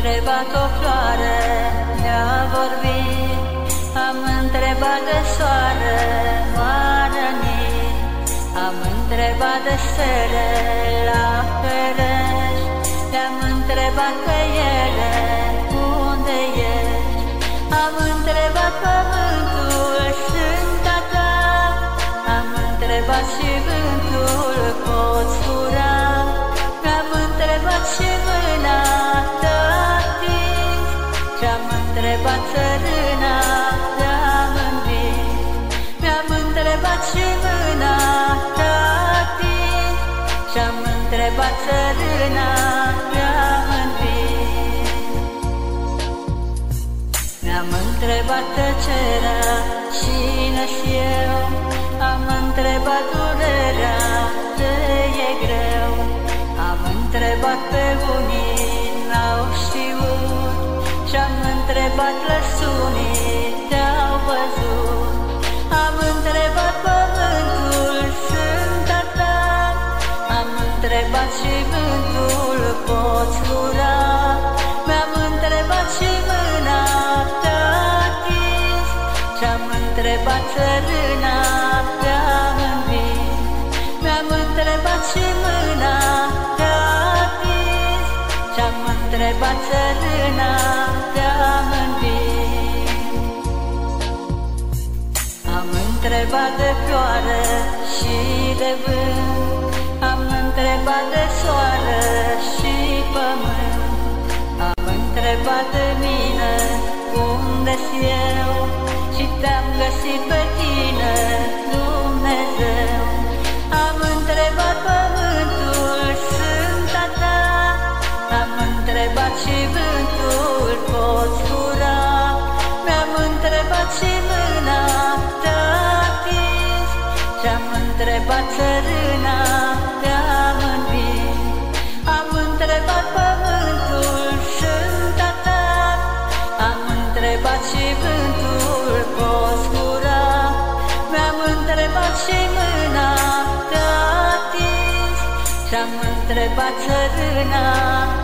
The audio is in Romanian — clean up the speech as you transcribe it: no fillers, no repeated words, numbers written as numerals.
întrebat o floare, mi-a vorbit. Am întrebat de soare, m-a rănit. Am întrebat de stele la pereți. Le-am întrebat pe ele, unde ești? Am întrebat pământul, sânta ta. Am întrebat și vântul, poți fura. Mi-am întrebat și mâna te atins. Și-am întrebat țărâna, te-am învins. Mi-am întrebat și mâna te atins. Și-am întrebat țărâna, te-am învins. Mi-am întrebat tăcerea, cine-s eu? Am întrebat durerea, de e greu. Am întrebat pe unii, n-au știut. Și-am întrebat lăsunii, te-au văzut. Am întrebat pământul, sânta ta. Am întrebat și vântul, poți fura. Mi-am întrebat și mâna te-a atins. Și-am întrebat țărâna, te-am învins. Mi-am întrebat și mâna te-a atins. Și-am întrebat țărâna, te-am învins. Am întrebat de ploare și de vânt. Am întrebat de soare și pământ. Am întrebat de mine, unde-s eu? Și te-am găsit pe tine, Dumnezeu. Am întrebat pământul, sânta ta. Am întrebat și vântul, poți fura. Mi-am întrebat și mâna te-a atins. Și-am întrebat țărâna, te-am învins. Am întrebat pământul, sânta ta. Am întrebat și vântul, poți fura. Mi-am întrebat și mâna te-a atins. Și-am întrebat țărâna,